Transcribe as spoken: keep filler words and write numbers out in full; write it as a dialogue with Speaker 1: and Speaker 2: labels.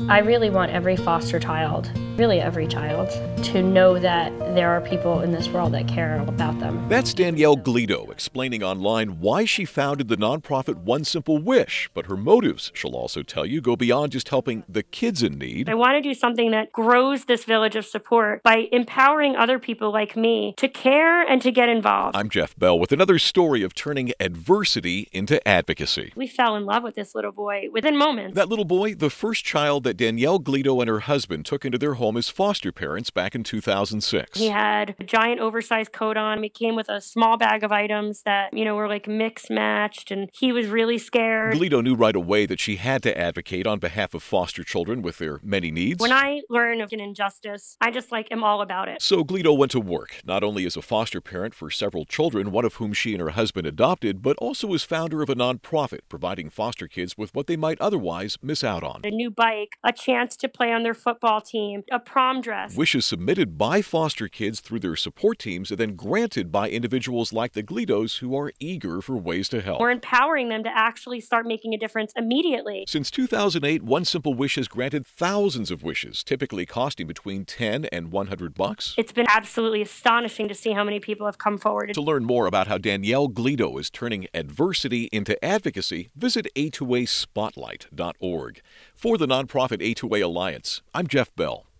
Speaker 1: I really want every foster child, really every child, to know that there are people in this world that care about them.
Speaker 2: That's Danielle Glito explaining online why she founded the nonprofit One Simple Wish, but her motives, she'll also tell you, go beyond just helping the kids in need.
Speaker 1: I want to do something that grows this village of support by empowering other people like me to care and to get involved.
Speaker 2: I'm Jeff Bell with another story of turning adversity into advocacy.
Speaker 1: We fell in love with this little boy within moments.
Speaker 2: That little boy, the first child that Danielle Glito and her husband took into their home as foster parents back in two thousand six.
Speaker 1: He had a giant oversized coat on. He came with a small bag of items that, you know, were like mixed matched, and he was really scared.
Speaker 2: Glito knew right away that she had to advocate on behalf of foster children with their many needs.
Speaker 1: When I learn of an injustice, I just like am all about it.
Speaker 2: So Glito went to work, not only as a foster parent for several children, one of whom she and her husband adopted, but also as founder of a nonprofit providing foster kids with what they might otherwise miss out on.
Speaker 1: A new bike, a chance to play on their football team, a prom dress.
Speaker 2: Wishes submitted by foster kids through their support teams and then granted by individuals like the Glitos who are eager for ways to help.
Speaker 1: We're empowering them to actually start making a difference immediately.
Speaker 2: Since two thousand eight, One Simple Wish has granted thousands of wishes, typically costing between ten and one hundred bucks.
Speaker 1: It's been absolutely astonishing to see how many people have come forward.
Speaker 2: To learn more about how Danielle Glito is turning adversity into advocacy, visit A two A spotlight dot org. For the nonprofit A two A Alliance, I'm Jeff Bell.